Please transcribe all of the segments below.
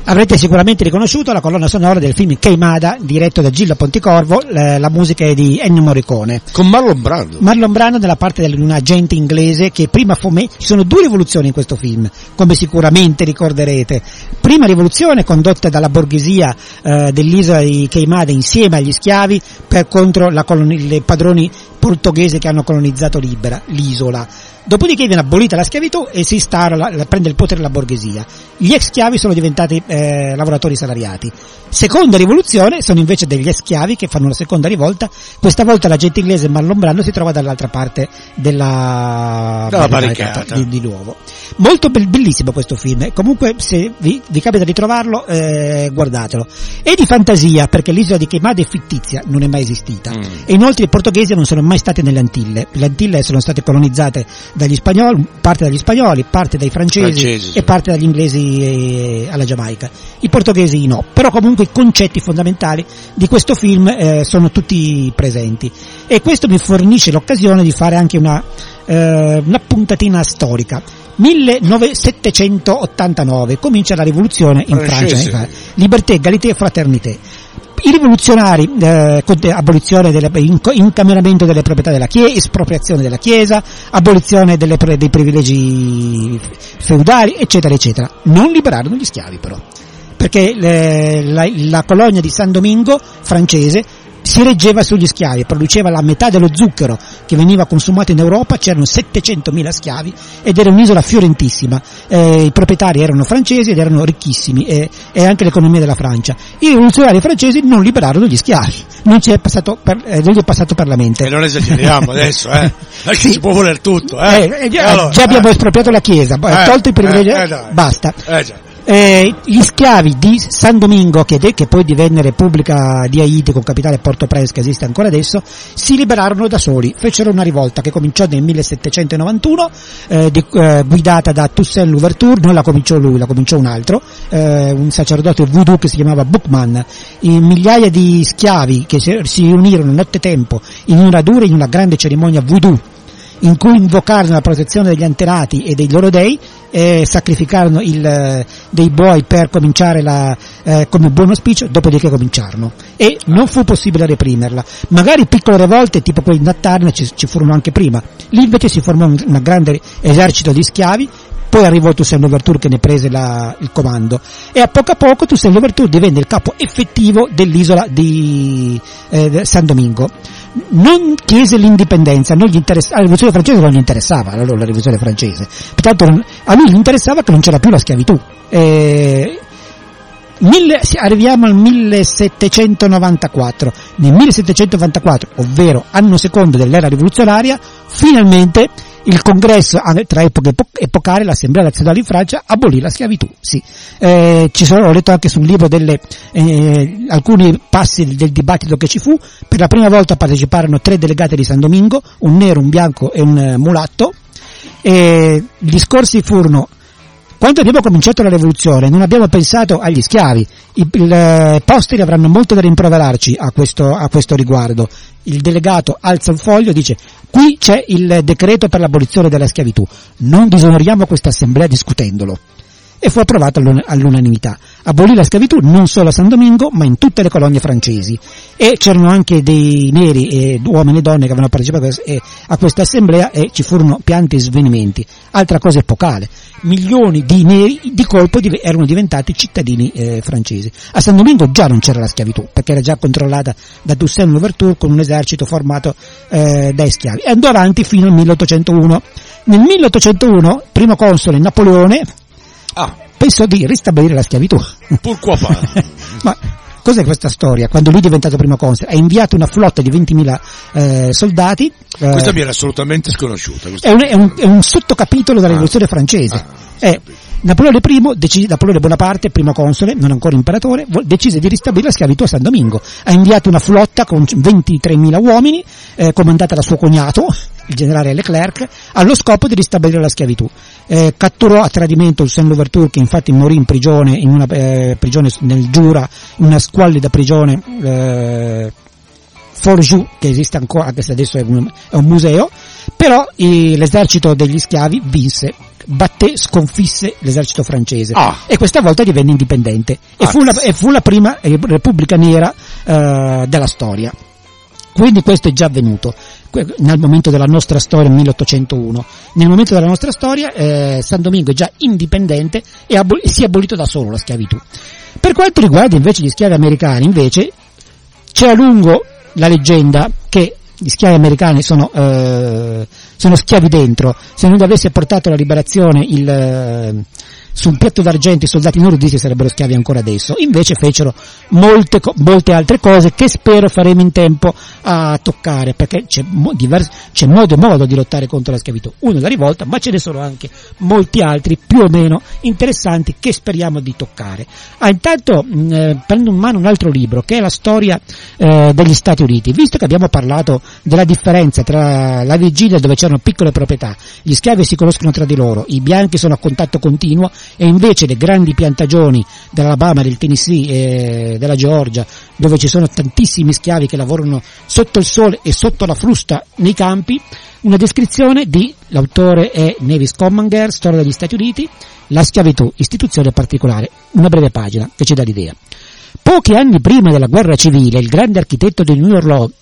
Avrete sicuramente riconosciuto la colonna sonora del film Queimada, diretto da Gillo Pontecorvo, la musica è di Ennio Morricone. Con Marlon Brando. Marlon Brando nella parte di un agente inglese che prima ci sono due rivoluzioni in questo film, come sicuramente ricorderete. Prima rivoluzione condotta dalla borghesia dell'isola di Queimada insieme agli schiavi contro i padroni portoghesi che hanno colonizzato l'isola. Dopodiché viene abolita la schiavitù e si prende il potere la borghesia. Gli ex schiavi sono diventati lavoratori salariati. Seconda rivoluzione sono invece degli ex schiavi che fanno una seconda rivolta. Questa volta l'agente inglese Marlon Brando si trova dall'altra parte della barricata di nuovo. Molto bellissimo questo film. Comunque se vi capita di trovarlo, guardatelo. È di fantasia perché l'isola di Queimada è fittizia, non è mai esistita. E inoltre i portoghesi non sono mai stati nelle Antille. Le Antille sono state colonizzate dagli spagnoli, parte dai francesi e parte dagli inglesi alla Giamaica. I portoghesi no, però comunque i concetti fondamentali di questo film sono tutti presenti, e questo mi fornisce l'occasione di fare anche una puntatina storica. 1789 comincia la rivoluzione in Francia, libertà, égalité e fraternité. I rivoluzionari, abolizione incameramento delle proprietà della Chiesa, espropriazione della Chiesa, abolizione dei privilegi feudali, eccetera eccetera. Non liberarono gli schiavi però, perché la colonia di San Domingo francese si reggeva sugli schiavi, produceva la metà dello zucchero che veniva consumato in Europa, c'erano 700.000 schiavi ed era un'isola fiorentissima, i proprietari erano francesi ed erano ricchissimi, e anche l'economia della Francia. I rivoluzionari francesi non liberarono gli schiavi, non gli è passato per la mente. E non esageriamo adesso, sì. Si può voler tutto, già abbiamo espropriato la Chiesa, tolto i privilegi, basta. Gli schiavi di San Domingo, che poi divenne Repubblica di Haiti con capitale Port-au-Prince, che esiste ancora adesso, si liberarono da soli, fecero una rivolta che cominciò nel 1791, guidata da Toussaint Louverture. Non la cominciò lui, la cominciò un altro, un sacerdote voodoo che si chiamava Boukman. Migliaia di schiavi che si unirono nottetempo in una grande cerimonia voodoo, in cui invocarono la protezione degli antenati e dei loro dei, sacrificarono dei buoi per cominciare come buon auspicio, dopodiché cominciarono, e non fu possibile reprimerla. Magari piccole rivolte tipo quei nattarne ci furono anche prima. Lì invece si formò un grande esercito di schiavi. Poi arrivò Toussaint Louverture che ne prese il comando, e a poco Toussaint Louverture divenne il capo effettivo dell'isola di San Domingo. Non chiese l'indipendenza, la rivoluzione francese non gli interessava, la rivoluzione francese, pertanto a lui gli interessava che non c'era più la schiavitù. Arriviamo al 1794. Nel 1794, ovvero anno secondo dell'era rivoluzionaria, finalmente il congresso, tra epoche epocali, l'Assemblea nazionale in Francia abolì la schiavitù. Sì. Ho letto anche sul libro alcuni passi del dibattito che ci fu. Per la prima volta parteciparono 3 delegati di San Domingo, un nero, un bianco e un mulatto, e i discorsi furono: quando abbiamo cominciato la rivoluzione non abbiamo pensato agli schiavi, i posteri avranno molto da rimproverarci a questo riguardo. Il delegato alza il foglio e dice: qui c'è il decreto per l'abolizione della schiavitù, non disonoriamo questa assemblea discutendolo. E fu approvato all'unanimità. Abolì la schiavitù non solo a San Domingo, ma in tutte le colonie francesi. E c'erano anche dei neri, uomini e donne, che avevano partecipato a questa assemblea, e ci furono pianti e svenimenti. Altra cosa epocale: milioni di neri di colpo erano diventati cittadini francesi. A San Domingo già non c'era la schiavitù, perché era già controllata da Toussaint Louverture con un esercito formato dai schiavi. E andò avanti fino al 1801. Nel 1801, primo console Napoleone pensò di ristabilire la schiavitù. Pourquoi pas? Ma cos'è questa storia? Quando lui è diventato primo console, ha inviato una flotta di 20.000 soldati. Questa mi era assolutamente sconosciuta. È un sottocapitolo della rivoluzione francese. Napoleone Bonaparte, primo console, non ancora imperatore, decise di ristabilire la schiavitù a San Domingo. Ha inviato una flotta con 23.000 uomini, comandata da suo cognato, il generale Leclerc, allo scopo di ristabilire la schiavitù. Catturò a tradimento il Toussaint Louverture, che infatti morì in prigione, in una prigione nel Giura, in una squallida prigione Forjou, che esiste ancora, anche se adesso è un museo. Però l'esercito degli schiavi sconfisse l'esercito francese e questa volta divenne indipendente e fu la prima repubblica nera della storia. Quindi questo è già avvenuto nel momento della nostra storia, 1801. Nel momento della nostra storia San Domingo è già indipendente e si è abolito da solo la schiavitù. Per quanto riguarda invece gli schiavi americani, invece, c'è a lungo la leggenda che gli schiavi americani sono schiavi dentro. Se non avesse portato la liberazione su un piatto d'argento i soldati nordici sarebbero schiavi ancora adesso. Invece fecero molte altre cose che spero faremo in tempo a toccare, perché c'è modo e modo di lottare contro la schiavitù. Uno la rivolta, ma ce ne sono anche molti altri più o meno interessanti che speriamo di toccare. Intanto prendo in mano un altro libro che è la storia degli Stati Uniti. Visto che abbiamo parlato della differenza tra la Virginia, dove c'erano piccole proprietà, gli schiavi si conoscono tra di loro, i bianchi sono a contatto continuo, e invece le grandi piantagioni dell'Alabama, del Tennessee e della Georgia, dove ci sono tantissimi schiavi che lavorano sotto il sole e sotto la frusta nei campi, una descrizione l'autore è Nevis Commanger, Storia degli Stati Uniti, la schiavitù, istituzione particolare, una breve pagina che ci dà l'idea. Pochi anni prima della guerra civile, il grande architetto di New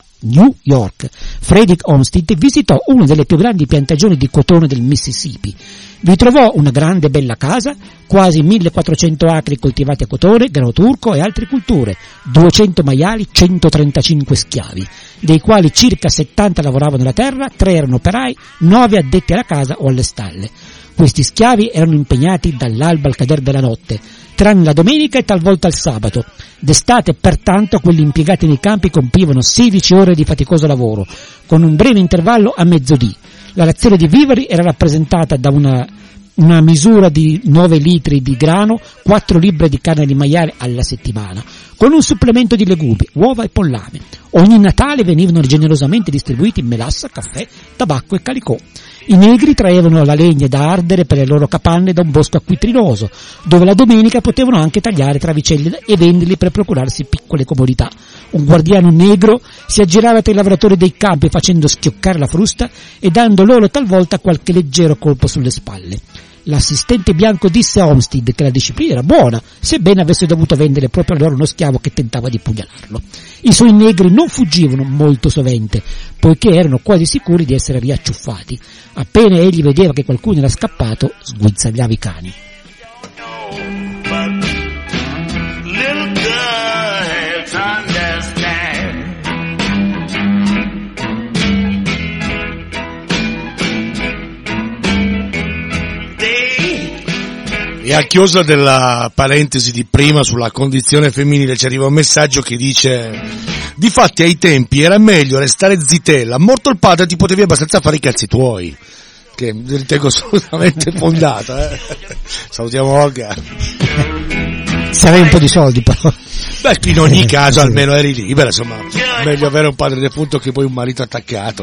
York, Frederick Olmsted, visitò una delle più grandi piantagioni di cotone del Mississippi. Vi trovò una grande e bella casa, quasi 1400 acri coltivati a cotone, grano turco e altre culture, 200 maiali, 135 schiavi, dei quali circa 70 lavoravano la terra, 3 erano operai, 9 addetti alla casa o alle stalle. Questi schiavi erano impegnati dall'alba al cader della notte, tranne la domenica e talvolta il sabato. D'estate, pertanto, quelli impiegati nei campi compivano 16 ore di faticoso lavoro, con un breve intervallo a mezzodì. La razione di viveri era rappresentata da una misura di 9 litri di grano, 4 libbre di carne di maiale alla settimana, con un supplemento di legumi, uova e pollame. Ogni Natale venivano generosamente distribuiti melassa, caffè, tabacco e calicò. I negri traevano la legna da ardere per le loro capanne da un bosco acquitrinoso, dove la domenica potevano anche tagliare travicelli e venderli per procurarsi piccole comodità. Un guardiano negro si aggirava tra i lavoratori dei campi facendo schioccare la frusta e dando loro talvolta qualche leggero colpo sulle spalle. L'assistente bianco disse a Olmsted che la disciplina era buona, sebbene avesse dovuto vendere proprio a loro uno schiavo che tentava di pugnalarlo. I suoi negri non fuggivano molto sovente, poiché erano quasi sicuri di essere riacciuffati. Appena egli vedeva che qualcuno era scappato, sguizzagliava i cani. E a chiosa della parentesi di prima sulla condizione femminile ci arriva un messaggio che dice: difatti ai tempi era meglio restare zitella, morto il padre ti potevi abbastanza fare i cazzi tuoi, che ritengo assolutamente fondata. Salutiamo Olga. Se avevi un po' di soldi però. Beh, in ogni caso almeno eri libera, insomma, meglio avere un padre defunto che poi un marito attaccato.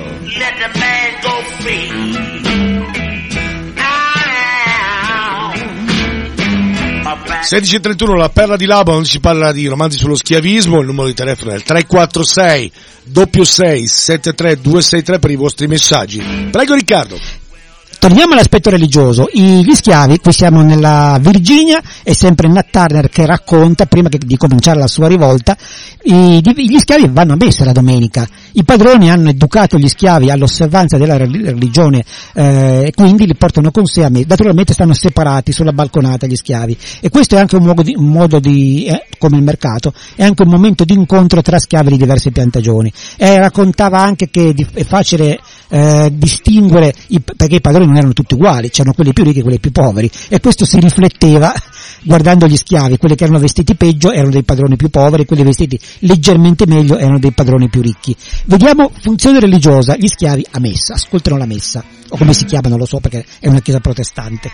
16:31, la perla di Laban, non si parla di romanzi sullo schiavismo, il numero di telefono è il 346 66 73 263 per i vostri messaggi. Prego Riccardo. Torniamo all'aspetto religioso. Gli schiavi, qui siamo nella Virginia, è sempre Nat Turner che racconta, prima di cominciare la sua rivolta, gli schiavi vanno a messa la domenica. I padroni hanno educato gli schiavi all'osservanza della religione e quindi li portano con sé a messa. Naturalmente stanno separati sulla balconata gli schiavi, e questo è anche un modo di come il mercato, è anche un momento di incontro tra schiavi di diverse piantagioni. Raccontava anche che è facile distinguere, perché i padroni non erano tutti uguali, c'erano quelli più ricchi e quelli più poveri, e questo si rifletteva guardando gli schiavi. Quelli che erano vestiti peggio erano dei padroni più poveri, quelli vestiti leggermente meglio erano dei padroni più ricchi. Vediamo funzione religiosa, gli schiavi a messa, ascoltano la messa, o come si chiama non lo so perché è una chiesa protestante.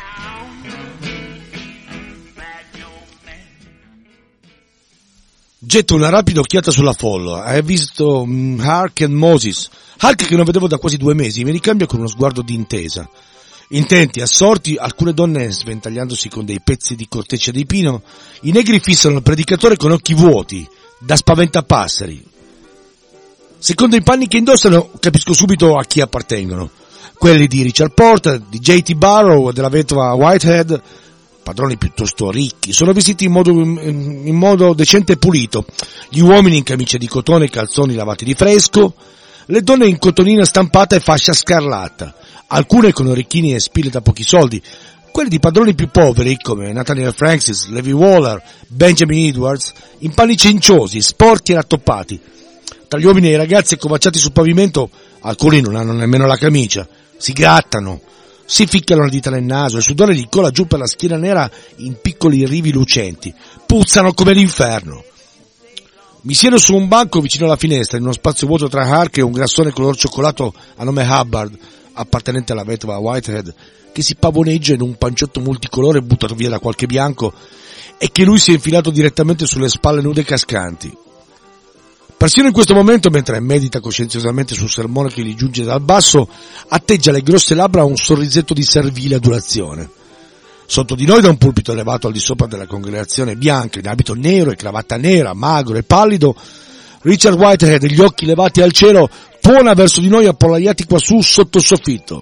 Getto una rapida occhiata sulla folla. Hai visto Hark e Moses? Hark, che non vedevo da quasi 2 mesi, mi ricambia con uno sguardo di intesa. Intenti, assorti, alcune donne sventagliandosi con dei pezzi di corteccia di pino, i negri fissano il predicatore con occhi vuoti, da spaventapasseri. Secondo i panni che indossano, capisco subito a chi appartengono. quelli di Richard Porter, di J.T. Barrow e della vedova Whitehead, padroni piuttosto ricchi, sono vestiti in modo decente e pulito, gli uomini in camicie di cotone e calzoni lavati di fresco, le donne in cotonina stampata e fascia scarlatta, alcune con orecchini e spille da pochi soldi, quelli di padroni più poveri come Nathaniel Francis, Levi Waller, Benjamin Edwards, in panni cenciosi, sporchi e rattoppati. Tra gli uomini e i ragazzi accovacciati sul pavimento, alcuni non hanno nemmeno la camicia, si grattano, si ficcano le dita nel naso, il sudore gli cola giù per la schiena nera in piccoli rivi lucenti, puzzano come l'inferno. Mi siedo su un banco vicino alla finestra, in uno spazio vuoto tra Hark e un grassone color cioccolato a nome Hubbard, appartenente alla vedova Whitehead, che si pavoneggia in un panciotto multicolore buttato via da qualche bianco e che lui si è infilato direttamente sulle spalle nude e cascanti. Persino in questo momento, mentre medita coscienziosamente sul sermone che gli giunge dal basso, atteggia le grosse labbra un sorrisetto di servile adulazione. Sotto di noi, da un pulpito elevato al di sopra della congregazione bianca, in abito nero e cravatta nera, magro e pallido, Richard Whitehead, gli occhi levati al cielo, tuona verso di noi appollaiati quassù sotto il soffitto.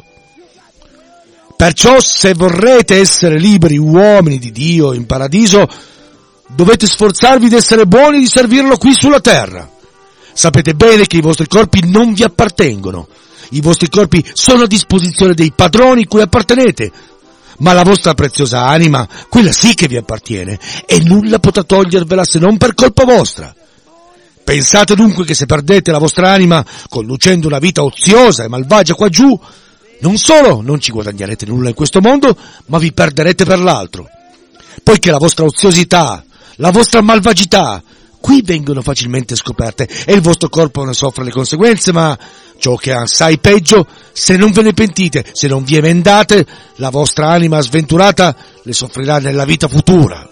Perciò, se vorrete essere liberi uomini di Dio in paradiso, dovete sforzarvi di essere buoni e di servirlo qui sulla terra. Sapete bene che i vostri corpi non vi appartengono. I vostri corpi sono a disposizione dei padroni cui appartenete. Ma la vostra preziosa anima, quella sì che vi appartiene, e nulla potrà togliervela se non per colpa vostra. Pensate dunque che se perdete la vostra anima conducendo una vita oziosa e malvagia qua giù, non solo non ci guadagnerete nulla in questo mondo, ma vi perderete per l'altro. Poiché la vostra oziosità, la vostra malvagità, qui vengono facilmente scoperte e il vostro corpo ne soffre le conseguenze, ma ciò che è assai peggio, se non ve ne pentite, se non vi emendate, la vostra anima sventurata le soffrirà nella vita futura.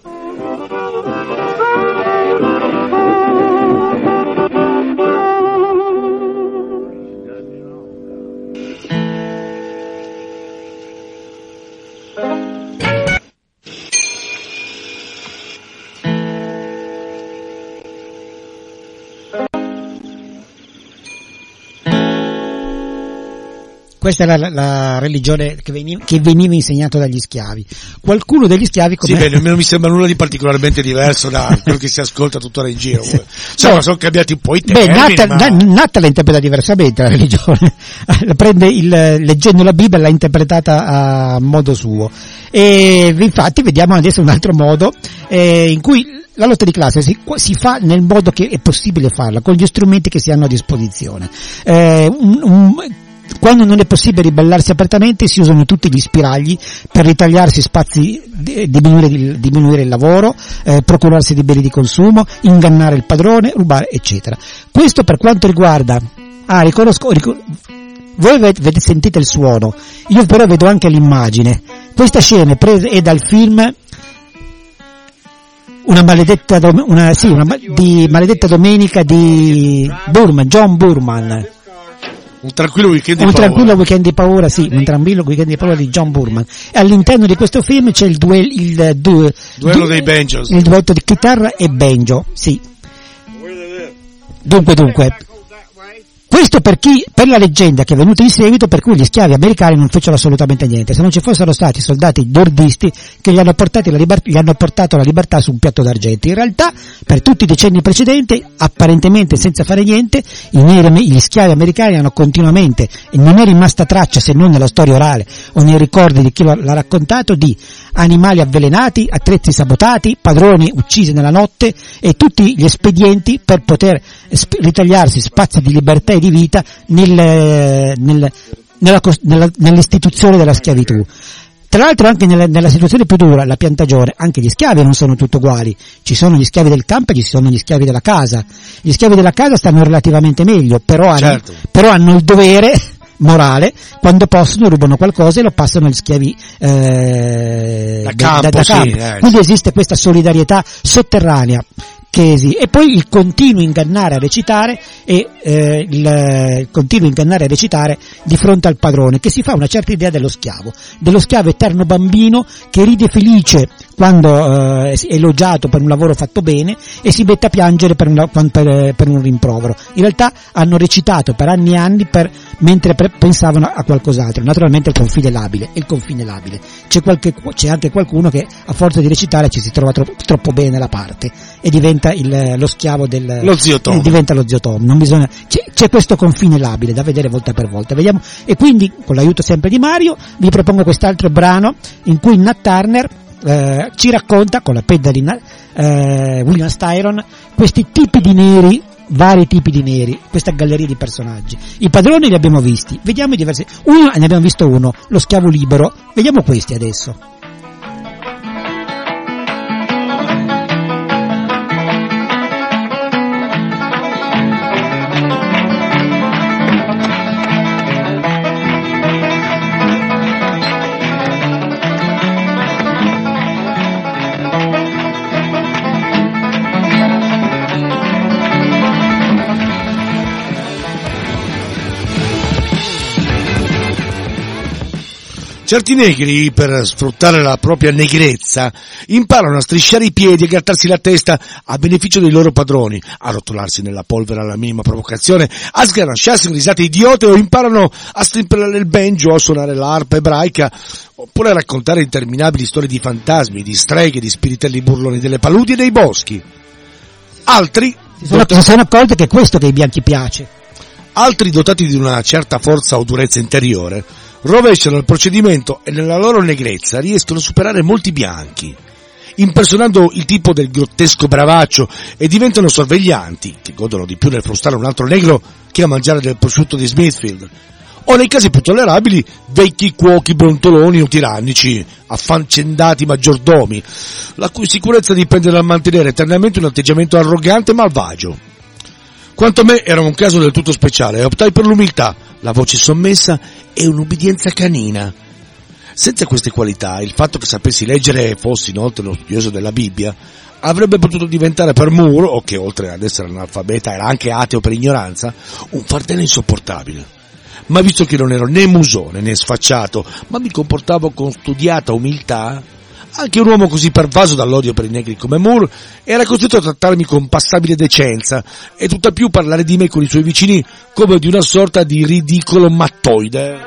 Questa era la religione che veniva insegnato dagli schiavi. Qualcuno degli schiavi come... Sì, beh, non mi sembra nulla di particolarmente diverso da quello che si ascolta tuttora in giro. Insomma, sono cambiati un po' i termini. Natta la interpreta diversamente la religione. Leggendo la Bibbia l'ha interpretata a modo suo. E infatti vediamo adesso un altro modo in cui la lotta di classe si fa nel modo che è possibile farla, con gli strumenti che si hanno a disposizione. Quando non è possibile ribellarsi apertamente si usano tutti gli spiragli per ritagliarsi spazi, diminuire il lavoro, procurarsi di beni di consumo, ingannare il padrone, rubare, eccetera. Questo per quanto riguarda... voi sentite il suono, io però vedo anche l'immagine. Questa scena è dal film Maledetta Domenica di John Burman. Un tranquillo weekend di paura, sì, un tranquillo weekend di paura di John Burman. E all'interno di questo film c'è il duello dei banjos. Il duetto di chitarra e banjo, sì. Dunque. Questo per la leggenda che è venuta in seguito, per cui gli schiavi americani non fecero assolutamente niente. Se non ci fossero stati soldati nordisti che gli hanno portato la libertà su un piatto d'argento. In realtà, per tutti i decenni precedenti, apparentemente senza fare niente, gli schiavi americani hanno continuamente, e non è rimasta traccia se non nella storia orale o nei ricordi di chi l'ha raccontato, di animali avvelenati, attrezzi sabotati, padroni uccisi nella notte e tutti gli espedienti per poter ritagliarsi spazi di libertà e di vita nell'istituzione della schiavitù. Tra l'altro anche nella situazione più dura, la piantagione, anche gli schiavi non sono tutti uguali, ci sono gli schiavi del campo e ci sono gli schiavi della casa. Gli schiavi della casa stanno relativamente meglio, però hanno il dovere morale, quando possono rubano qualcosa e lo passano agli schiavi da campo. Quindi esiste questa solidarietà sotterranea e poi il continuo ingannare a recitare di fronte al padrone, che si fa una certa idea dello schiavo eterno bambino che ride felice quando è elogiato per un lavoro fatto bene e si mette a piangere per un rimprovero. In realtà hanno recitato per anni e anni mentre pensavano a qualcos'altro. Naturalmente il confine labile. C'è anche qualcuno che a forza di recitare ci si trova troppo bene nella parte e diventa lo schiavo lo zio Tom. Diventa lo zio Tom. Non bisogna, c'è questo confine labile da vedere volta per volta. Vediamo, e quindi con l'aiuto sempre di Mario vi propongo quest'altro brano in cui Nat Turner ci racconta con la penna di William Styron questi tipi di neri, vari tipi di neri, questa galleria di personaggi. I padroni li abbiamo visti, vediamo i diversi. Ne abbiamo visto uno, lo schiavo libero, vediamo questi adesso. Certi negri, per sfruttare la propria negrezza, imparano a strisciare i piedi e grattarsi la testa a beneficio dei loro padroni, a rotolarsi nella polvere alla minima provocazione, a sganasciarsi in risate idiote o imparano a strimpellare il banjo o a suonare l'arpa ebraica, oppure a raccontare interminabili storie di fantasmi, di streghe, di spiritelli burloni delle paludi e dei boschi. Altri si sono accorti che è questo che ai bianchi piace. Altri, dotati di una certa forza o durezza interiore, rovesciano il procedimento e nella loro negrezza riescono a superare molti bianchi, impersonando il tipo del grottesco bravaccio, e diventano sorveglianti, che godono di più nel frustare un altro negro che a mangiare del prosciutto di Smithfield, o nei casi più tollerabili, vecchi cuochi brontoloni o tirannici, affaccendati maggiordomi, la cui sicurezza dipende dal mantenere eternamente un atteggiamento arrogante e malvagio. Quanto a me era un caso del tutto speciale e optai per l'umiltà, la voce sommessa e un'ubbidienza canina. Senza queste qualità, il fatto che sapessi leggere e fossi inoltre uno studioso della Bibbia, avrebbe potuto diventare per Moore, o che oltre ad essere analfabeta era anche ateo per ignoranza, un fardello insopportabile. Ma visto che non ero né musone né sfacciato, ma mi comportavo con studiata umiltà, anche un uomo così pervaso dall'odio per i negri come Moore era costretto a trattarmi con passabile decenza e tutt'al più parlare di me con i suoi vicini come di una sorta di ridicolo mattoide.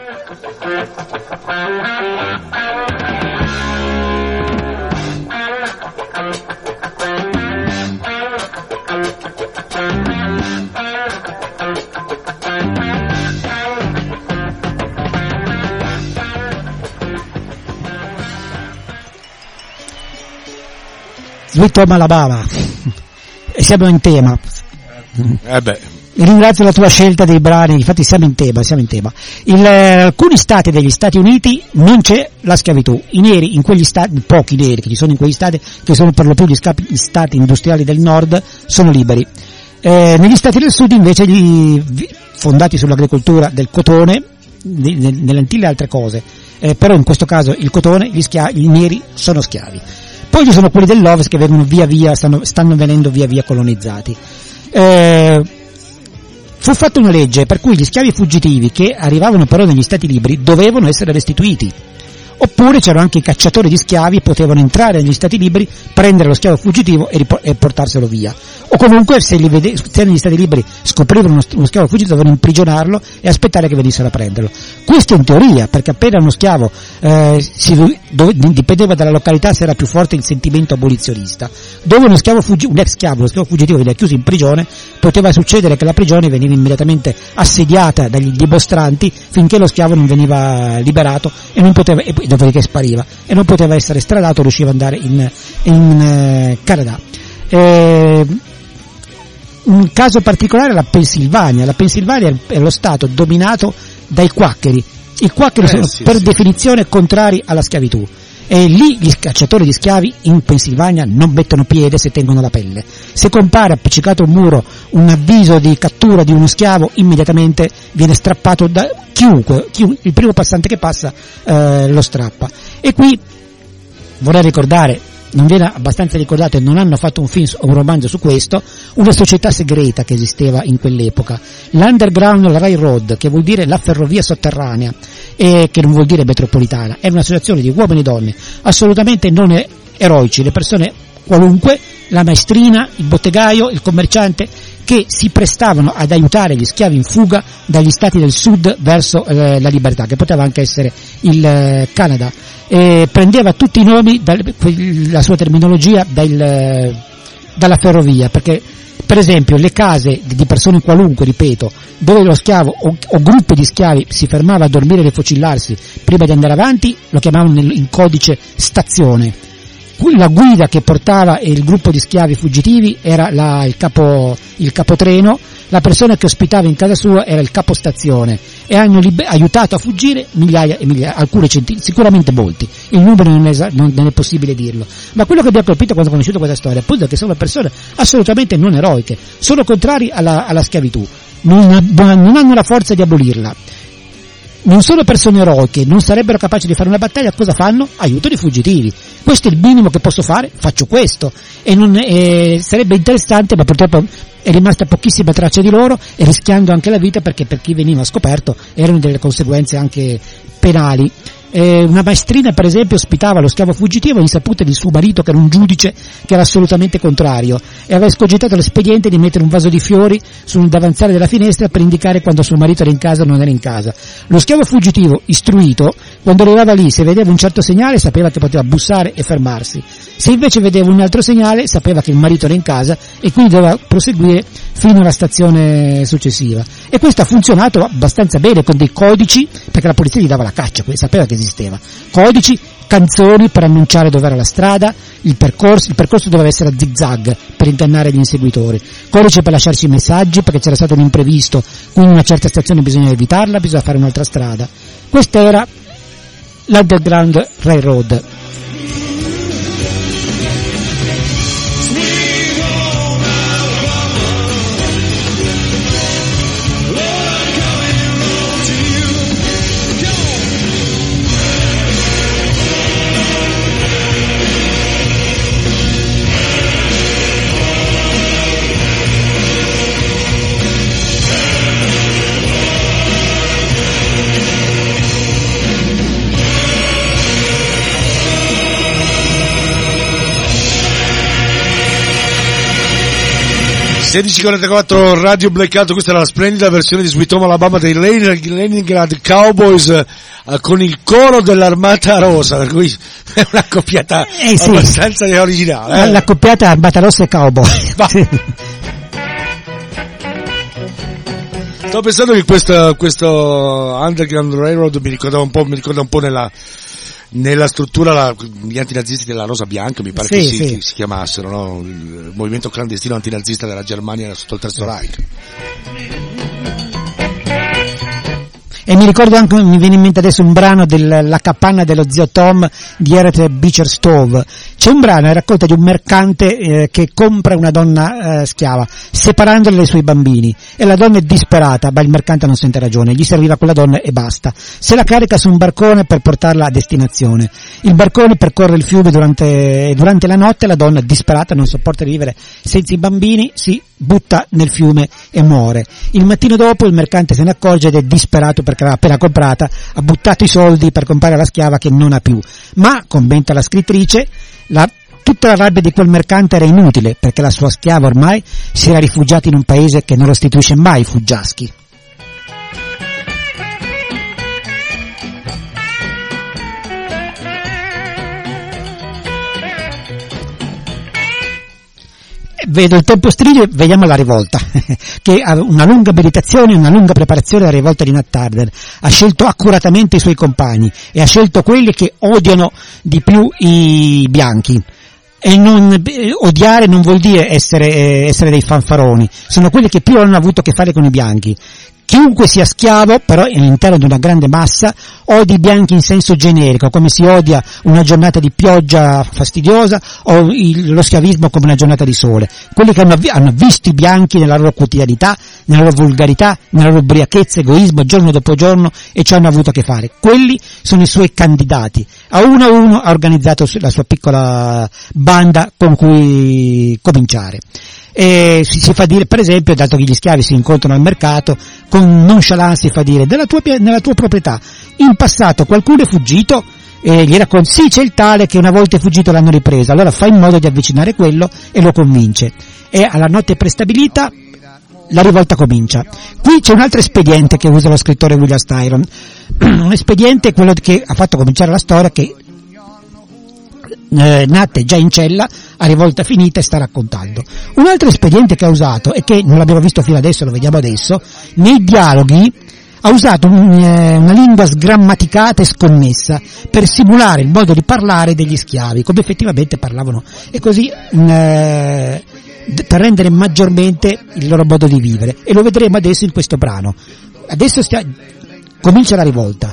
Sweet Home Alabama, e siamo in tema. Ringrazio la tua scelta dei brani, infatti siamo in tema. In alcuni stati degli Stati Uniti non c'è la schiavitù, i neri in quegli stati, pochi neri che ci sono in quegli stati, che sono per lo più gli stati industriali del nord, sono liberi. Negli stati del sud invece, fondati sull'agricoltura del cotone, nelle Antille e altre cose, però in questo caso il cotone, i neri sono schiavi. Poi ci sono quelli dell'Ovest che vengono via via, stanno venendo via via colonizzati. Fu fatta una legge per cui gli schiavi fuggitivi che arrivavano però negli stati liberi dovevano essere restituiti. Oppure c'erano anche i cacciatori di schiavi, potevano entrare negli stati liberi, prendere lo schiavo fuggitivo e portarselo via. O comunque se negli stati liberi scoprivano uno schiavo fuggitivo dovevano imprigionarlo e aspettare che venissero a prenderlo. Questo in teoria, perché appena uno schiavo dipendeva dalla località se era più forte il sentimento abolizionista. Dove uno schiavo fuggitivo veniva chiuso in prigione, poteva succedere che la prigione veniva immediatamente assediata dagli dimostranti finché lo schiavo non veniva liberato e non poteva, dopodiché spariva e non poteva essere estradato, riusciva ad andare in Canada. Un caso particolare è la Pennsylvania. La Pennsylvania è lo stato dominato dai quaccheri. I quaccheri sono per definizione contrari alla schiavitù. E lì gli cacciatori di schiavi in Pennsylvania non mettono piede se tengono la pelle. Se compare appiccicato al muro un avviso di cattura di uno schiavo, immediatamente viene strappato da chiunque, il primo passante che passa lo strappa. E qui vorrei ricordare, non viene abbastanza ricordato e non hanno fatto un film o un romanzo su questo, una società segreta che esisteva in quell'epoca, l'Underground Railroad, che vuol dire la ferrovia sotterranea, e che non vuol dire metropolitana, era un'associazione di uomini e donne assolutamente non eroici, le persone qualunque, la maestrina, il bottegaio, il commerciante, che si prestavano ad aiutare gli schiavi in fuga dagli stati del sud verso la libertà, che poteva anche essere il Canada. Prendeva tutti i nomi, la sua terminologia, dalla ferrovia, perché per esempio le case di persone qualunque, ripeto, dove lo schiavo o gruppi di schiavi si fermava a dormire e rifocillarsi prima di andare avanti, lo chiamavano in codice stazione. La guida che portava il gruppo di schiavi fuggitivi era il capotreno, la persona che ospitava in casa sua era il capostazione, e hanno aiutato a fuggire migliaia e migliaia, alcune centinaia, sicuramente molti, il numero non è possibile dirlo, ma quello che mi ha colpito quando ho conosciuto questa storia appunto è che sono persone assolutamente non eroiche, sono contrari alla schiavitù, non hanno la forza di abolirla. Non sono persone eroiche, non sarebbero capaci di fare una battaglia, cosa fanno? Aiutano i fuggitivi. Questo è il minimo che posso fare, faccio questo. E sarebbe interessante, ma purtroppo è rimasta pochissima traccia di loro, e rischiando anche la vita, perché per chi veniva scoperto erano delle conseguenze anche penali. Una maestrina per esempio ospitava lo schiavo fuggitivo insaputa di suo marito, che era un giudice che era assolutamente contrario, e aveva escogitato l'espediente di mettere un vaso di fiori sul davanzale della finestra per indicare quando suo marito era in casa o non era in casa. Lo schiavo fuggitivo, istruito, quando arrivava lì, se vedeva un certo segnale sapeva che poteva bussare e fermarsi, se invece vedeva un altro segnale sapeva che il marito era in casa e quindi doveva proseguire fino alla stazione successiva. E questo ha funzionato abbastanza bene, con dei codici, perché la polizia gli dava la caccia, sapeva che esisteva, codici, canzoni per annunciare dove era la strada, il percorso doveva essere a zigzag per ingannare gli inseguitori, codice per lasciarci i messaggi perché c'era stato un imprevisto, quindi una certa stazione bisogna evitarla, bisogna fare un'altra strada. Questa era l'Underground Railroad. (16:44) Radio Blackout, questa era la splendida versione di Sweet Home Alabama dei Leningrad Cowboys con il coro dell'Armata Rosa, per cui è una coppiata abbastanza originale. La coppiata Armata Rosa e Cowboy. Sto pensando che questo Underground Railroad mi ricorda un po' nella struttura gli antinazisti della Rosa Bianca, mi pare che si chiamassero, no? Il movimento clandestino antinazista della Germania sotto il Terzo Reich. E mi ricordo anche, mi viene in mente adesso un brano della capanna dello zio Tom di Eric Beecher Stowe. C'è un brano, è raccolta di un mercante che compra una donna schiava, separandola dai suoi bambini, e la donna è disperata, ma il mercante non sente ragione, gli serviva quella donna e basta. Se la carica su un barcone per portarla a destinazione. Il barcone percorre il fiume durante la notte, la donna disperata, non sopporta di vivere senza i bambini, si butta nel fiume e muore. Il mattino dopo il mercante se ne accorge ed è disperato perché l'aveva appena comprata, ha buttato i soldi per comprare la schiava che non ha più. Ma, commenta la scrittrice, tutta la rabbia di quel mercante era inutile, perché la sua schiava ormai si era rifugiata in un paese che non restituisce mai i fuggiaschi. Vedo il tempo stringe, vediamo la rivolta, che ha una lunga meditazione, una lunga preparazione alla rivolta di Nat Turner. Ha scelto accuratamente i suoi compagni e ha scelto quelli che odiano di più i bianchi. E odiare non vuol dire essere dei fanfaroni, sono quelli che più hanno avuto a che fare con i bianchi. Chiunque sia schiavo, però all'interno di una grande massa, odia i bianchi in senso generico, come si odia una giornata di pioggia fastidiosa o lo schiavismo come una giornata di sole. Quelli che hanno visto i bianchi nella loro quotidianità, nella loro volgarità, nella loro ubriachezza, egoismo, giorno dopo giorno, e ci hanno avuto a che fare. Quelli sono i suoi candidati. A uno ha organizzato la sua piccola banda con cui cominciare. si fa dire, per esempio, dato che gli schiavi si incontrano al mercato, con nonchalance si fa dire, nella tua proprietà, in passato qualcuno è fuggito, e gli racconta, sì, c'è il tale che una volta è fuggito e l'hanno ripreso, allora fa in modo di avvicinare quello e lo convince. E alla notte prestabilita la rivolta comincia. Qui c'è un altro espediente che usa lo scrittore William Styron, un espediente, quello che ha fatto cominciare la storia, che Nat è già in cella, a rivolta finita, e sta raccontando. Un altro espediente che ha usato, e che non l'abbiamo visto fino adesso, lo vediamo adesso, nei dialoghi ha usato una lingua sgrammaticata e sconnessa per simulare il modo di parlare degli schiavi, come effettivamente parlavano, e così per rendere maggiormente il loro modo di vivere, e lo vedremo adesso in questo brano. Adesso comincia la rivolta.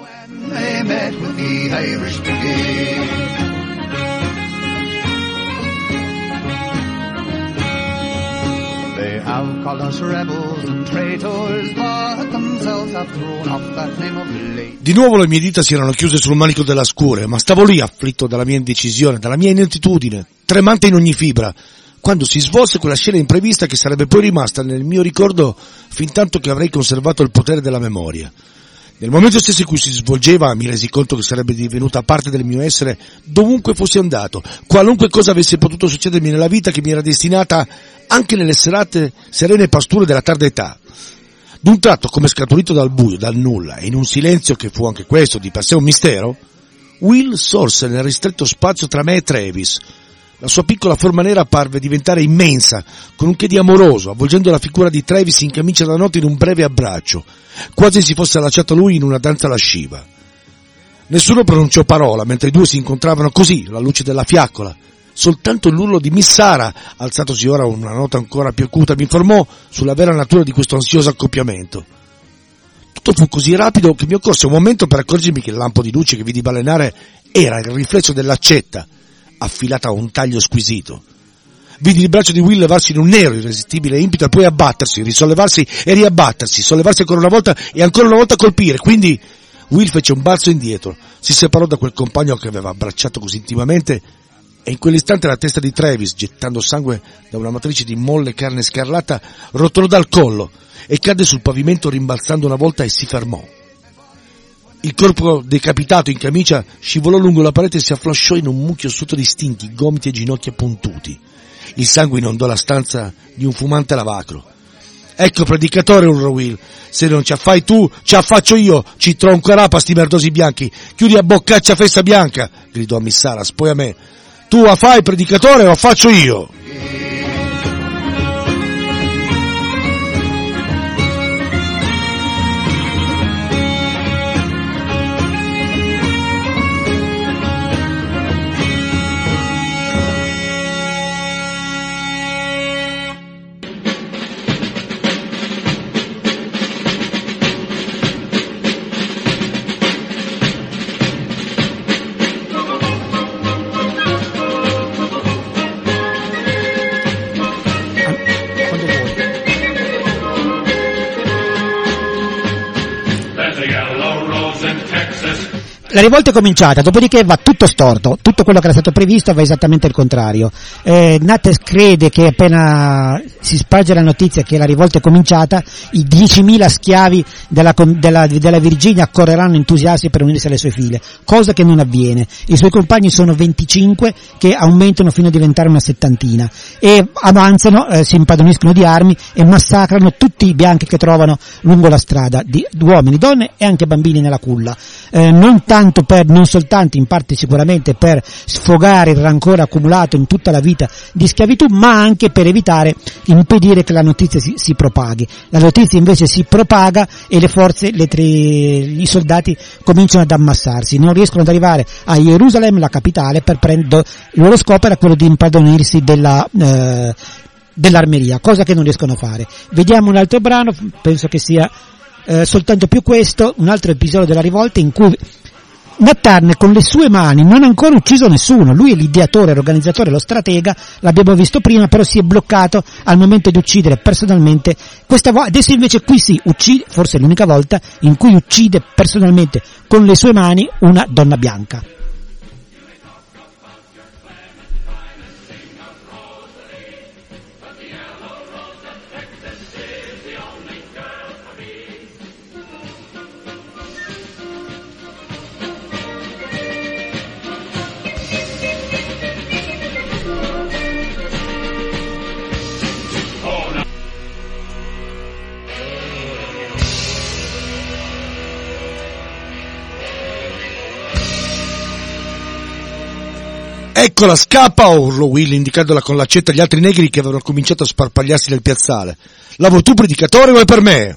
They have called us rebels and traitors, but themselves have thrown off that name of late. Di nuovo le mie dita si erano chiuse sul manico della scure, ma stavo lì afflitto dalla mia indecisione, dalla mia inettitudine, tremante in ogni fibra, quando si svolse quella scena imprevista che sarebbe poi rimasta nel mio ricordo fintanto che avrei conservato il potere della memoria. Nel momento stesso in cui si svolgeva mi resi conto che sarebbe divenuta parte del mio essere dovunque fossi andato, qualunque cosa avesse potuto succedermi nella vita che mi era destinata anche nelle serate serene pasture della tarda età. D'un tratto, come scaturito dal buio, dal nulla, e in un silenzio che fu anche questo di per sé un mistero, Will sorse nel ristretto spazio tra me e Travis. La sua piccola forma nera parve diventare immensa, con un che di amoroso, avvolgendo la figura di Travis in camicia da notte in un breve abbraccio, quasi si fosse allacciato a lui in una danza lasciva. Nessuno pronunciò parola, mentre i due si incontravano così, alla luce della fiaccola. Soltanto l'urlo di Miss Sara, alzatosi ora una nota ancora più acuta, mi informò sulla vera natura di questo ansioso accoppiamento. Tutto fu così rapido che mi occorse un momento per accorgermi che il lampo di luce che vidi balenare era il riflesso dell'accetta, affilata a un taglio squisito. Vidi il braccio di Will levarsi in un nero irresistibile impeto e poi abbattersi, risollevarsi e riabbattersi, sollevarsi ancora una volta e ancora una volta colpire. Quindi Will fece un balzo indietro, si separò da quel compagno che aveva abbracciato così intimamente, e in quell'istante la testa di Travis, gettando sangue da una matrice di molle carne scarlata, rotolò dal collo e cadde sul pavimento rimbalzando una volta e si fermò. Il corpo decapitato in camicia scivolò lungo la parete e si afflosciò in un mucchio sotto di stinchi, gomiti e ginocchi appuntuti. Il sangue inondò la stanza di un fumante lavacro. Ecco, predicatore, urlò Will, se non ci affai tu, ci affaccio io, ci troncherà pa sti merdosi bianchi, chiudi a boccaccia festa bianca, gridò a Miss Sara, poi a me. Tu affai, predicatore, o affaccio io? La rivolta è cominciata, dopodiché va tutto storto, tutto quello che era stato previsto va esattamente il contrario. Nat crede che appena si sparge la notizia che la rivolta è cominciata, i 10.000 schiavi della Virginia correranno entusiasti per unirsi alle sue file, cosa che non avviene. I suoi compagni sono 25 che aumentano fino a diventare una settantina e avanzano, si impadroniscono di armi e massacrano tutti i bianchi che trovano lungo la strada, di uomini, donne e anche bambini nella culla. Non soltanto, in parte sicuramente per sfogare il rancore accumulato in tutta la vita di schiavitù, ma anche per impedire che la notizia si propaghi. La notizia invece si propaga e le forze, i soldati cominciano ad ammassarsi, non riescono ad arrivare a Gerusalemme, la capitale, per prendere, il loro scopo era quello di impadronirsi dell'armeria, cosa che non riescono a fare. Vediamo un altro brano, penso che sia soltanto più questo, un altro episodio della rivolta in cui Nat Turner con le sue mani non ha ancora ucciso nessuno, lui è l'ideatore, l'organizzatore, lo stratega, l'abbiamo visto prima, però si è bloccato al momento di uccidere personalmente, adesso invece qui si uccide, forse è l'unica volta in cui uccide personalmente con le sue mani una donna bianca. Eccola, scappa, urlò Will indicandola con l'accetta agli altri negri che avevano cominciato a sparpagliarsi nel piazzale. La vuoi tu, predicatore, o è per me?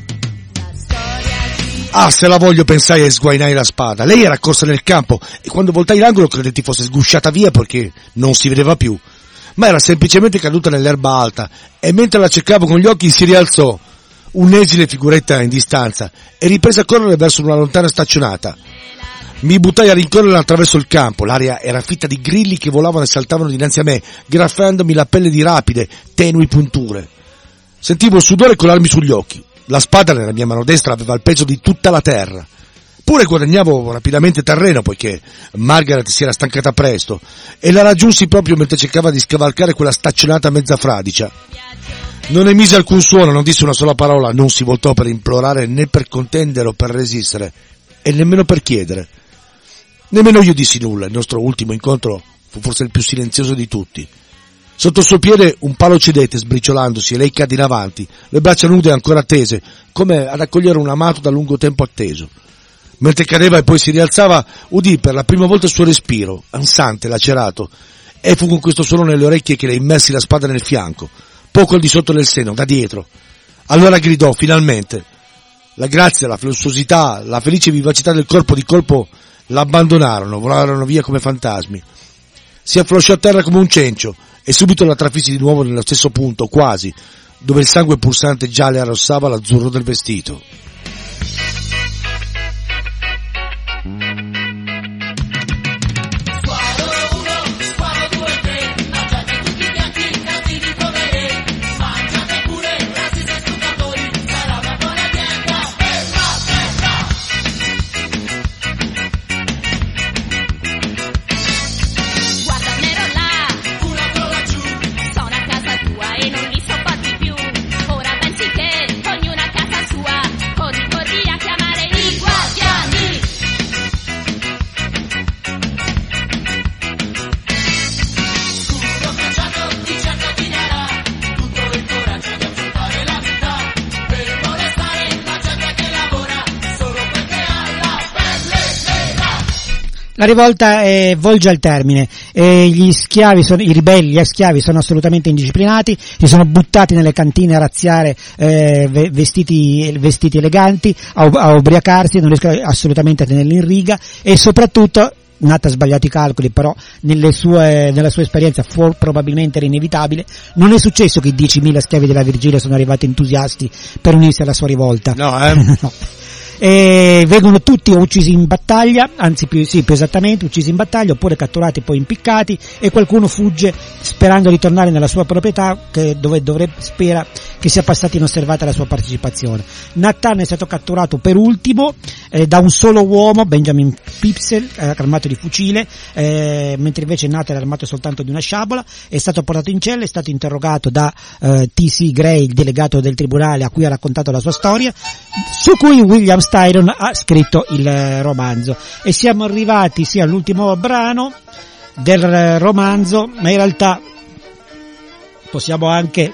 Ah, se la voglio, pensai e sguainai la spada. Lei era corsa nel campo e quando voltai l'angolo credetti fosse sgusciata via perché non si vedeva più. Ma era semplicemente caduta nell'erba alta e mentre la cercavo con gli occhi si rialzò, un'esile figuretta in distanza, e riprese a correre verso una lontana staccionata. Mi buttai a rincorrere attraverso il campo, l'aria era fitta di grilli che volavano e saltavano dinanzi a me, graffiandomi la pelle di rapide, tenui punture. Sentivo il sudore colarmi sugli occhi. La spada nella mia mano destra aveva il peso di tutta la terra. Pure guadagnavo rapidamente terreno poiché Margaret si era stancata presto e la raggiunsi proprio mentre cercava di scavalcare quella staccionata mezza fradicia. Non emise alcun suono, non disse una sola parola, non si voltò per implorare né per contendere o per resistere e nemmeno per chiedere. Nemmeno io dissi nulla, il nostro ultimo incontro fu forse il più silenzioso di tutti. Sotto il suo piede un palo cedette sbriciolandosi e lei cadde in avanti, le braccia nude ancora tese, come ad accogliere un amato da lungo tempo atteso. Mentre cadeva e poi si rialzava, udì per la prima volta il suo respiro, ansante, lacerato, e fu con questo suono nelle orecchie che le immersi la spada nel fianco, poco al di sotto del seno, da dietro. Allora gridò, finalmente. La grazia, la flessuosità, la felice vivacità del corpo di colpo l'abbandonarono, volarono via come fantasmi. Si afflosciò a terra come un cencio e subito la trafisi di nuovo nello stesso punto, quasi, dove il sangue pulsante già le arrossava l'azzurro del vestito. La rivolta volge al termine, gli schiavi i ribelli, gli schiavi sono assolutamente indisciplinati, si sono buttati nelle cantine a razziare vestiti eleganti, a ubriacarsi, non riescono assolutamente a tenerli in riga e soprattutto, nata a sbagliati calcoli, però nella sua esperienza probabilmente era inevitabile, non è successo che i 10.000 schiavi della Virgilia sono arrivati entusiasti per unirsi alla sua rivolta. No, no. E vengono tutti uccisi in battaglia, anzi più esattamente uccisi in battaglia oppure catturati poi impiccati e qualcuno fugge sperando di tornare nella sua proprietà dove spera che sia passata inosservata la sua partecipazione. Nathan è stato catturato per ultimo da un solo uomo, Benjamin Pipsel, armato di fucile, mentre invece Nathan era armato soltanto di una sciabola. È stato portato in cella, è stato interrogato da T.C. Gray, il delegato del tribunale a cui ha raccontato la sua storia, su cui William Styron ha scritto il romanzo. E siamo arrivati sì all'ultimo brano del romanzo, ma in realtà possiamo anche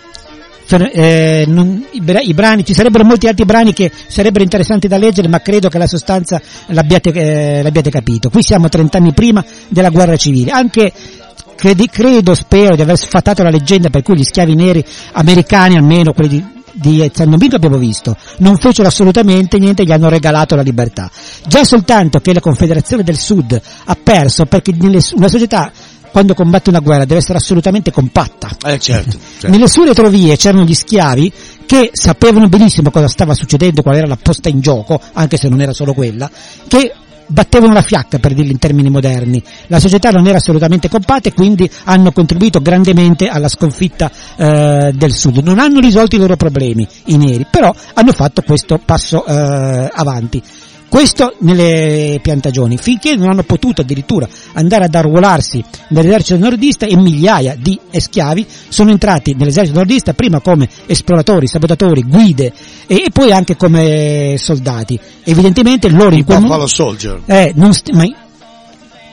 i brani, ci sarebbero molti altri brani che sarebbero interessanti da leggere, ma credo che la sostanza l'abbiate capito. Qui siamo 30 anni prima della guerra civile, anche spero di aver sfatato la leggenda per cui gli schiavi neri americani, almeno quelli di Zannobito abbiamo visto, non fecero assolutamente niente, gli hanno regalato la libertà. Già soltanto che la Confederazione del Sud ha perso, perché una società quando combatte una guerra deve essere assolutamente compatta. Certo. Nelle sue retrovie c'erano gli schiavi che sapevano benissimo cosa stava succedendo, qual era la posta in gioco, anche se non era solo quella, che battevano la fiacca, per dirlo in termini moderni. La società non era assolutamente compatta e quindi hanno contribuito grandemente alla sconfitta del Sud. Non hanno risolto i loro problemi, i neri, però hanno fatto questo passo avanti. Questo nelle piantagioni, finché non hanno potuto addirittura andare ad arruolarsi nell'esercito nordista, e migliaia di schiavi sono entrati nell'esercito nordista prima come esploratori, sabotatori, guide e poi anche come soldati. Evidentemente loro in quel Buffalo Soldier.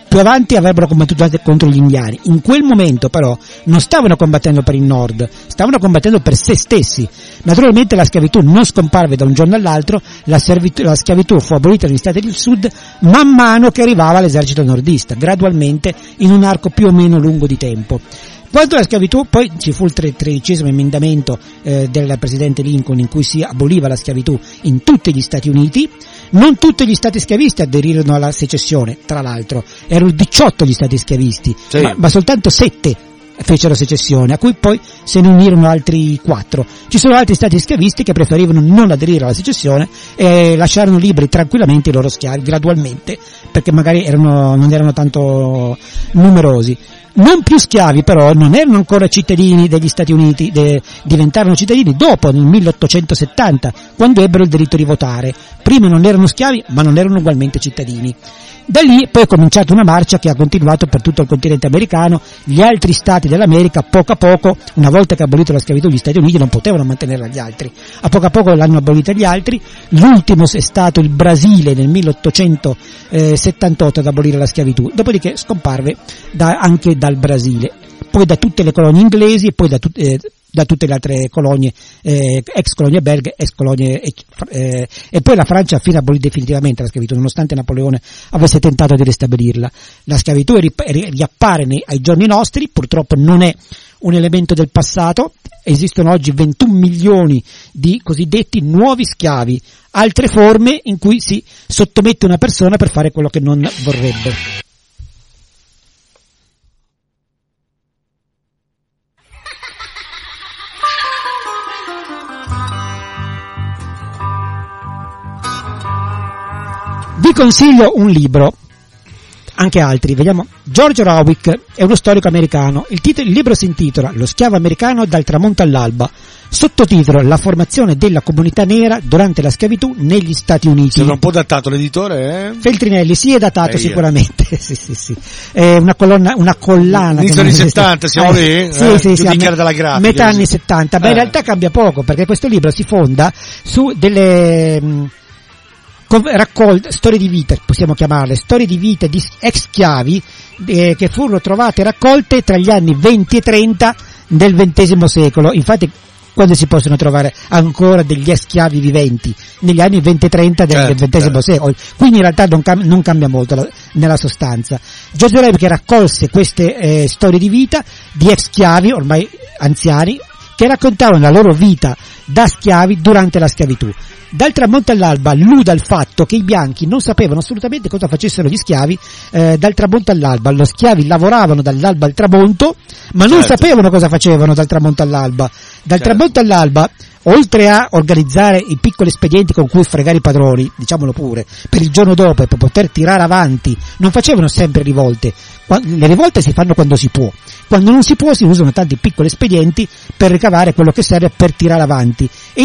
più avanti avrebbero combattuto anche contro gli indiani. In quel momento però non stavano combattendo per il nord, stavano combattendo per se stessi. Naturalmente la schiavitù non scomparve da un giorno all'altro, la schiavitù fu abolita negli stati del sud man mano che arrivava l'esercito nordista, gradualmente in un arco più o meno lungo di tempo. Quanto alla schiavitù, poi ci fu il 13° emendamento del presidente Lincoln in cui si aboliva la schiavitù in tutti gli Stati Uniti. Non tutti gli stati schiavisti aderirono alla secessione, tra l'altro, erano 18 gli stati schiavisti, sì. ma soltanto 7 fecero secessione, a cui poi se ne unirono altri 4. Ci sono altri stati schiavisti che preferivano non aderire alla secessione e lasciarono liberi tranquillamente i loro schiavi, gradualmente, perché magari non erano tanto numerosi. Non più schiavi però, non erano ancora cittadini degli Stati Uniti, diventarono cittadini dopo, nel 1870, quando ebbero il diritto di votare. Prima non erano schiavi, ma non erano ugualmente cittadini. Da lì poi è cominciata una marcia che ha continuato per tutto il continente americano. Gli altri stati dell'America, poco a poco, una volta che ha abolito la schiavitù, gli Stati Uniti non potevano mantenerla agli altri. A poco l'hanno abolita gli altri. L'ultimo è stato il Brasile nel 1878 ad abolire la schiavitù. Dopodiché scomparve anche dal Brasile. Poi da tutte le colonie inglesi e poi da tutte le altre colonie, ex colonie belghe, ex colonie, e poi la Francia fino a abolì definitivamente la schiavitù, nonostante Napoleone avesse tentato di ristabilirla. La schiavitù riappare ai giorni nostri, purtroppo non è un elemento del passato, esistono oggi 21 milioni di cosiddetti nuovi schiavi, altre forme in cui si sottomette una persona per fare quello che non vorrebbe. Vi consiglio un libro, anche altri, vediamo. George Rowick è uno storico americano. Il libro si intitola Lo schiavo americano dal tramonto all'alba. Sottotitolo: La formazione della comunità nera durante la schiavitù negli Stati Uniti. Sembra un po' datato l'editore, Feltrinelli, sì, è datato sicuramente. Sì. È una collana. Inizio anni 70, siamo lì? Sì, dalla grafica. Metà anni 70. Beh, in realtà cambia poco, perché questo libro si fonda su delle storie di vita, possiamo chiamarle, storie di vita di ex schiavi che furono trovate e raccolte tra gli anni 20 e 30 del XX secolo. Infatti, quando si possono trovare ancora degli ex schiavi viventi? Negli anni 20 e 30 del XX secolo. Quindi in realtà non cambia molto nella sostanza. George Rowick raccolse queste storie di vita di ex schiavi, ormai anziani, che raccontavano la loro vita da schiavi durante la schiavitù. Dal tramonto all'alba alluda al fatto che i bianchi non sapevano assolutamente cosa facessero gli schiavi dal tramonto all'alba. Gli schiavi lavoravano dall'alba al tramonto, ma non sapevano cosa facevano dal tramonto all'alba. Tramonto all'alba, oltre a organizzare i piccoli espedienti con cui fregare i padroni, diciamolo pure, per il giorno dopo e per poter tirare avanti, non facevano sempre rivolte. Le rivolte si fanno quando si può. Quando non si può si usano tanti piccoli espedienti per ricavare quello che serve per tirare avanti. E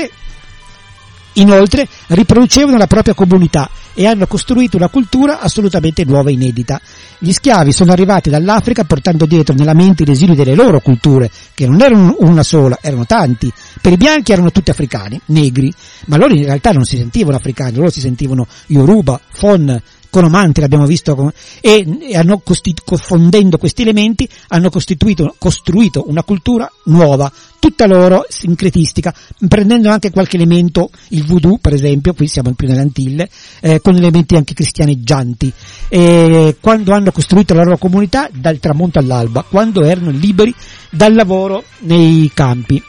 inoltre riproducevano la propria comunità e hanno costruito una cultura assolutamente nuova e inedita. Gli schiavi sono arrivati dall'Africa portando dietro nella mente i residui delle loro culture, che non erano una sola, erano tanti. Per i bianchi erano tutti africani, negri, ma loro in realtà non si sentivano africani, loro si sentivano Yoruba, Fon, Conomanti, l'abbiamo visto, e hanno confondendo questi elementi hanno costruito una cultura nuova, tutta loro sincretistica, prendendo anche qualche elemento, il voodoo per esempio, qui siamo più nelle Antille, con elementi anche cristianeggianti, quando hanno costruito la loro comunità dal tramonto all'alba, quando erano liberi dal lavoro nei campi.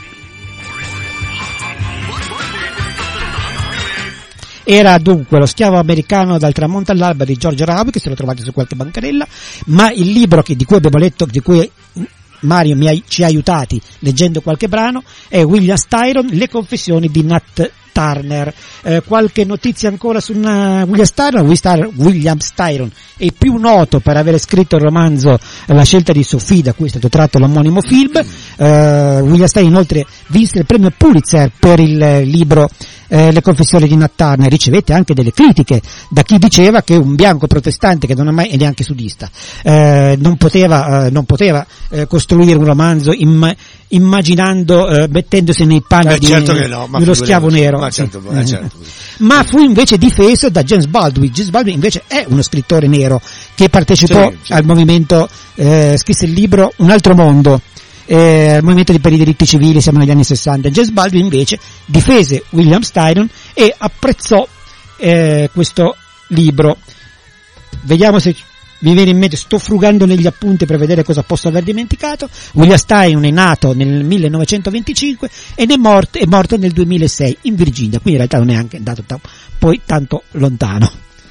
Era dunque Lo schiavo americano dal tramonto all'alba di George Rowick, che se lo trovate su qualche bancarella, ma il libro di cui abbiamo letto, di cui Mario ci ha aiutati leggendo qualche brano, è William Styron, Le confessioni di Nat Turner. Qualche notizia ancora su William Styron è più noto per aver scritto il romanzo La scelta di Sophie, da cui è stato tratto l'omonimo film. William Styron inoltre vinse il premio Pulitzer per il libro Le confessioni di Nat Turner, ricevette anche delle critiche da chi diceva che un bianco protestante che non è mai e neanche sudista non poteva costruire un romanzo immaginando mettendosi nei panni dello schiavo nero. Ma fu invece difeso da James Baldwin. James Baldwin invece è uno scrittore nero che partecipò Sì. al movimento, scrisse il libro Un altro mondo, al movimento per i diritti civili, siamo negli anni 60. James Baldwin invece difese William Styron e apprezzò questo libro. Vediamo se mi viene in mente, sto frugando negli appunti per vedere cosa posso aver dimenticato. William Styron è nato nel 1925 ed è morto nel 2006 in Virginia, quindi in realtà non è anche andato poi tanto lontano.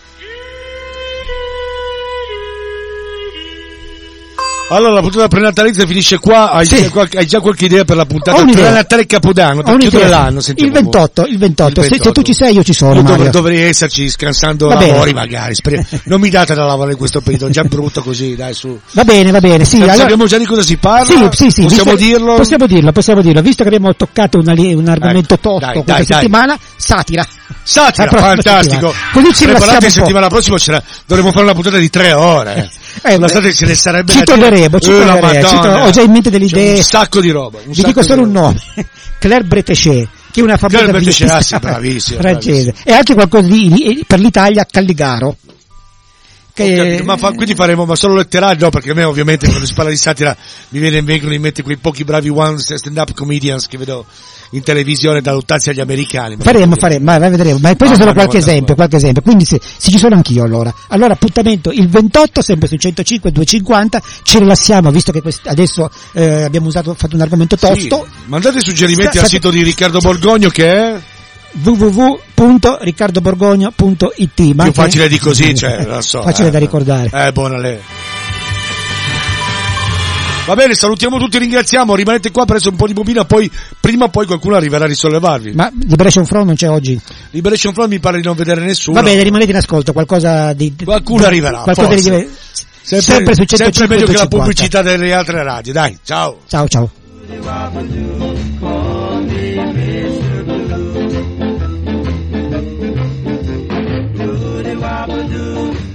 Allora, la puntata prenatalizia finisce qua, hai già qualche idea per la puntata prenatale Capodanno, per chiudere l'anno? Il 28. Se tu ci sei io ci sono, Mario. Dovrei esserci scansando lavori magari, non mi date da lavorare in questo periodo, già brutto così, dai su. Va bene, sì. Allora, sappiamo già di cosa si parla? Sì. Possiamo dirlo? Possiamo dirlo, visto che abbiamo toccato un argomento tosto questa settimana, satira, fantastico. Così ci preparate, settimana prossima dovremo fare una puntata di 3 ore. La satira ce ne sarebbe ci torneremo. Ho già in mente delle idee. Un sacco di roba. Vi dico solo un nome. Claire Bretéché, che è una famosa violista francese. E anche qualcosa per l'Italia, Calligaro. Quindi faremo ma solo letterali? No, perché a me ovviamente quando si parla di satira mi vengono in mente quei pochi bravi stand-up comedians che vedo in televisione da adottarsi agli americani. Faremo, vedremo, ma questo è solo qualche esempio, quindi se ci sono anch'io allora. Allora appuntamento il 28, sempre su 105 250, ci rilassiamo, visto che adesso abbiamo fatto un argomento tosto. Sì, mandate suggerimenti al sito di Riccardo Borgogno che è www.riccardoborgogno.it. Più facile di così, lo so. Facile da ricordare. Buona lei. Va bene, salutiamo tutti, ringraziamo, rimanete qua per essere un po' di bobina, poi prima o poi qualcuno arriverà a risollevarvi. Ma Liberation Front non c'è oggi? Liberation Front mi pare di non vedere nessuno. Va bene, rimanete in ascolto, qualcosa di qualcuno arriverà. Qualcosa di sempre su 105 sempre meglio 250. che la pubblicità delle altre radio. Dai, ciao. Ciao. Do